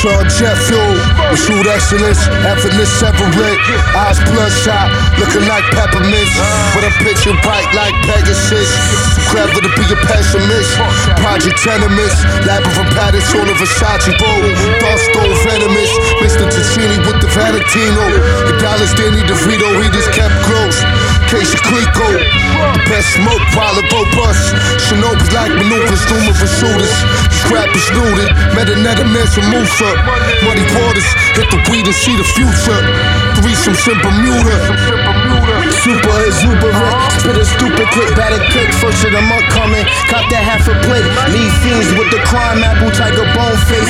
Ultra jet fuel, pursued excellence, effortless separate. Eyes bloodshot, looking like peppermints. But I'm picture bright like Pegasus. Too clever to be a pessimist. Project tenements, labyrinth patterns on a Versace boat. Darkstone venomous, Mr. Ticini with the Valentino. The dollars they need the Vito, he just kept close. Case of Clico, the best smoke while it robust. Shinobi like maneuvers, numerous shooters. Scrap is looted, met another man's from Musa. Muddy waters, hit the weed and see the future. Threesomes in Bermuda. Super exuberant, spit a stupid clip, batter kick. First of the month coming, cop that half a plate. Leave fiends with the crime apple, tiger bone face.